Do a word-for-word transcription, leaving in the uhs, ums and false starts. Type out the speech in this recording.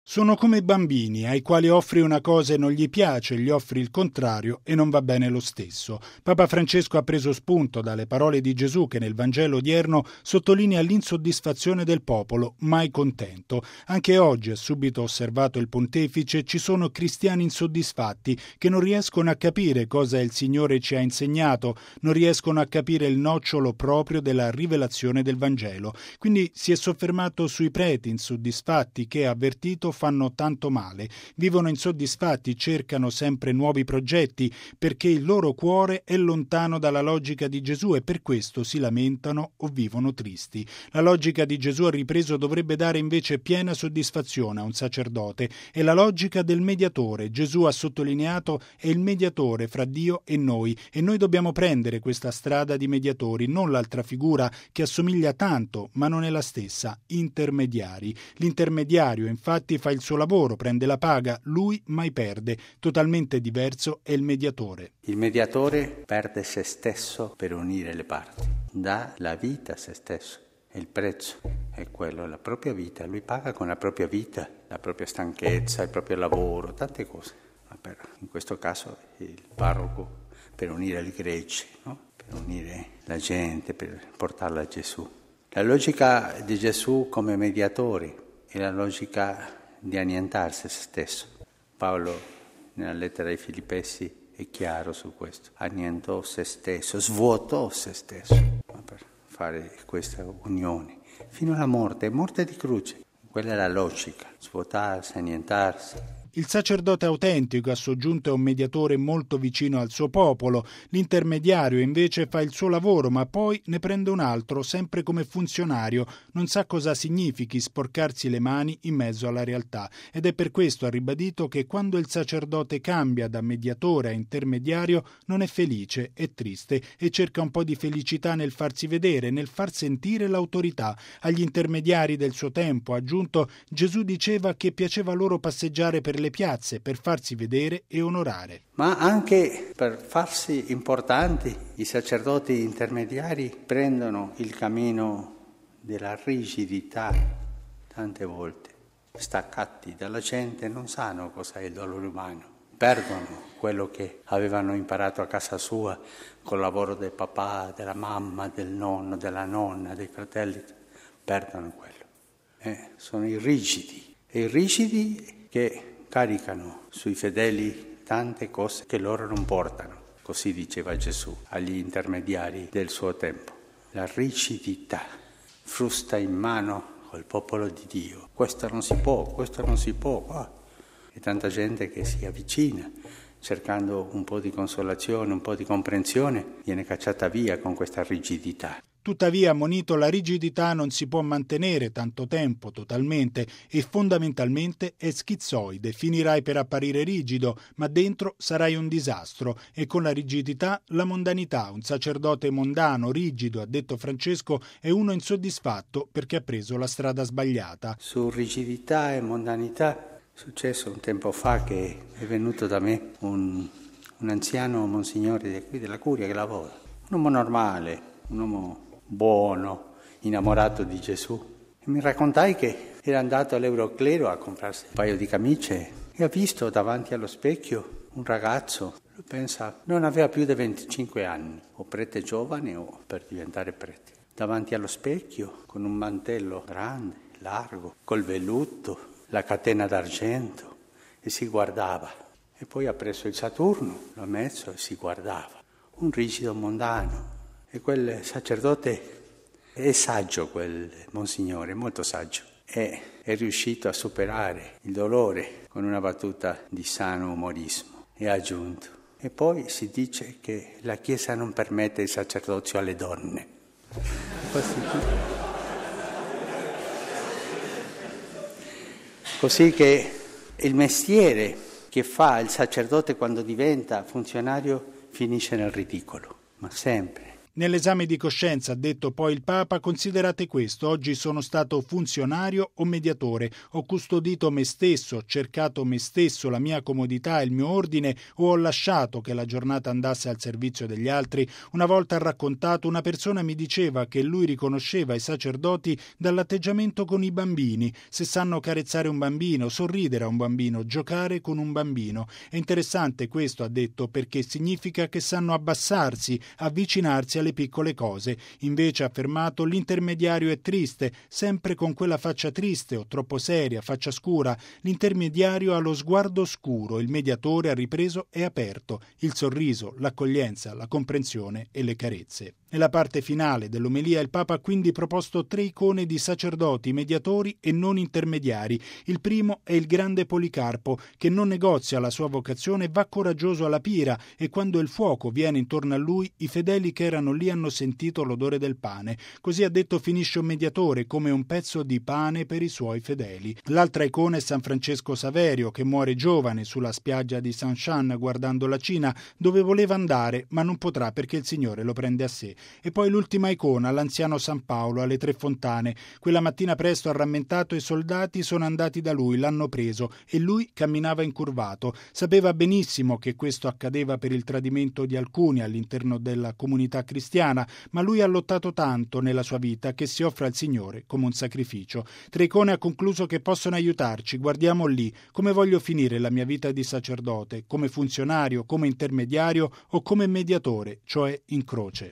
Sono come bambini ai quali offri una cosa e non gli piace, gli offri il contrario e non va bene lo stesso. Papa Francesco ha preso spunto dalle parole di Gesù che nel Vangelo odierno sottolinea l'insoddisfazione del popolo, mai contento. Anche oggi, ha subito osservato il pontefice, ci sono cristiani insoddisfatti che non riescono a capire cosa il Signore ci ha insegnato, non riescono a capire il nocciolo proprio della rivelazione del Vangelo. Quindi si è soffermato sui preti insoddisfatti che, avvertito, fanno tanto male, vivono insoddisfatti, cercano sempre nuovi progetti perché il loro cuore è lontano dalla logica di Gesù e per questo si lamentano o vivono tristi. La logica di Gesù, ha ripreso, dovrebbe dare invece piena soddisfazione a un sacerdote. È la logica del mediatore. Gesù, ha sottolineato, è il mediatore fra Dio e noi e noi dobbiamo prendere questa strada di mediatori, non l'altra figura che assomiglia tanto ma non è la stessa, intermediari. L'intermediario infatti fa il suo lavoro, prende la paga, lui mai perde. Totalmente diverso è il mediatore. Il mediatore perde se stesso per unire le parti, dà la vita a se stesso e il prezzo è quello, la propria vita. Lui paga con la propria vita, la propria stanchezza, il proprio lavoro, tante cose. Ma per, in questo caso il parroco per unire il greci, no? Per unire la gente, per portarla a Gesù. La logica di Gesù come mediatore è la logica di annientarsi se stesso. Paolo nella lettera ai Filippesi è chiaro su questo. Annientò se stesso, svuotò se stesso per fare questa unione fino alla morte, morte di croce. Quella è la logica, svuotarsi, annientarsi. Il sacerdote autentico, ha soggiunto, è un mediatore molto vicino al suo popolo. L'intermediario invece fa il suo lavoro, ma poi ne prende un altro, sempre come funzionario. Non sa cosa significhi sporcarsi le mani in mezzo alla realtà. Ed è per questo, ha ribadito, che quando il sacerdote cambia da mediatore a intermediario non è felice, è triste e cerca un po' di felicità nel farsi vedere, nel far sentire l'autorità. Agli intermediari del suo tempo, ha aggiunto, Gesù diceva che piaceva loro passeggiare per le piazze per farsi vedere e onorare. Ma anche per farsi importanti, i sacerdoti intermediari prendono il cammino della rigidità, tante volte staccati dalla gente, non sanno cos'è il dolore umano, perdono quello che avevano imparato a casa sua col lavoro del papà, della mamma, del nonno, della nonna, dei fratelli, perdono quello. Eh, sono i rigidi, e i rigidi che caricano sui fedeli tante cose che loro non portano, così diceva Gesù agli intermediari del suo tempo. La rigidità frusta in mano col popolo di Dio. Questo non si può, questo non si può. Ah. E tanta gente che si avvicina cercando un po' di consolazione, un po' di comprensione, viene cacciata via con questa rigidità. Tuttavia, ammonito, la rigidità non si può mantenere tanto tempo totalmente e fondamentalmente è schizzoide. Finirai per apparire rigido, ma dentro sarai un disastro. E con la rigidità la mondanità. Un sacerdote mondano, rigido, ha detto Francesco, è uno insoddisfatto perché ha preso la strada sbagliata. Su rigidità e mondanità è successo un tempo fa che è venuto da me un, un anziano monsignore di qui della Curia che lavora, un uomo normale, un uomo buono, innamorato di Gesù. E mi raccontai che era andato all'Euroclero a comprarsi un paio di camicie e ha visto davanti allo specchio un ragazzo, lui pensa, non aveva più di venticinque anni, o prete giovane o per diventare prete. Davanti allo specchio, con un mantello grande, largo, col velluto, la catena d'argento, e si guardava. E poi ha preso il Saturno, l'ha messo e si guardava. Un rigido mondano. E quel sacerdote è saggio, quel monsignore, molto saggio. E è riuscito a superare il dolore con una battuta di sano umorismo. E ha aggiunto. E poi si dice che la Chiesa non permette il sacerdozio alle donne. Così, Così che il mestiere che fa il sacerdote quando diventa funzionario finisce nel ridicolo, ma sempre. Nell'esame di coscienza, ha detto poi il Papa, considerate questo: oggi sono stato funzionario o mediatore, ho custodito me stesso, ho cercato me stesso, la mia comodità, il mio ordine, o ho lasciato che la giornata andasse al servizio degli altri? Una volta ha raccontato, una persona mi diceva che lui riconosceva i sacerdoti dall'atteggiamento con i bambini, se sanno carezzare un bambino, sorridere a un bambino, giocare con un bambino. È interessante questo, ha detto, perché significa che sanno abbassarsi, avvicinarsi alle piccole cose. Invece, ha affermato, l'intermediario è triste, sempre con quella faccia triste o troppo seria, faccia scura. L'intermediario ha lo sguardo scuro, il mediatore, ha ripreso, è aperto, il sorriso, l'accoglienza, la comprensione e le carezze. Nella parte finale dell'omelia il Papa ha quindi proposto tre icone di sacerdoti, mediatori e non intermediari. Il primo è il grande Policarpo, che non negozia la sua vocazione, va coraggioso alla pira, e quando il fuoco viene intorno a lui, i fedeli che erano lì hanno sentito l'odore del pane. Così, ha detto, finisce un mediatore, come un pezzo di pane per i suoi fedeli. L'altra icona è San Francesco Saverio, che muore giovane sulla spiaggia di Saint-Jean guardando la Cina, dove voleva andare ma non potrà perché il Signore lo prende a sé. E poi l'ultima icona, l'anziano San Paolo alle Tre Fontane. Quella mattina presto ha rammentato, i soldati sono andati da lui, l'hanno preso e lui camminava incurvato. Sapeva benissimo che questo accadeva per il tradimento di alcuni all'interno della comunità cristiana, ma lui ha lottato tanto nella sua vita che si offre al Signore come un sacrificio. Tre icone, ha concluso, che possono aiutarci. Guardiamo lì, come voglio finire la mia vita di sacerdote, come funzionario, come intermediario o come mediatore, cioè in croce.